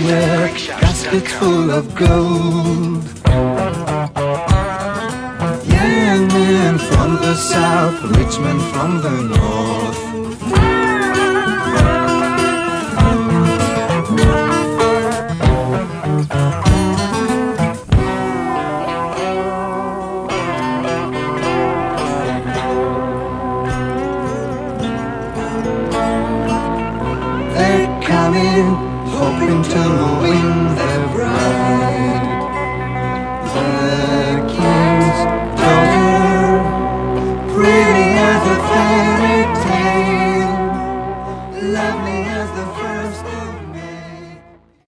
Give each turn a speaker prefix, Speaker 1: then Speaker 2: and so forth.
Speaker 1: everywhere, baskets full of gold. Yeah, men from the south, rich men from the north. They're coming, hoping to win their bride.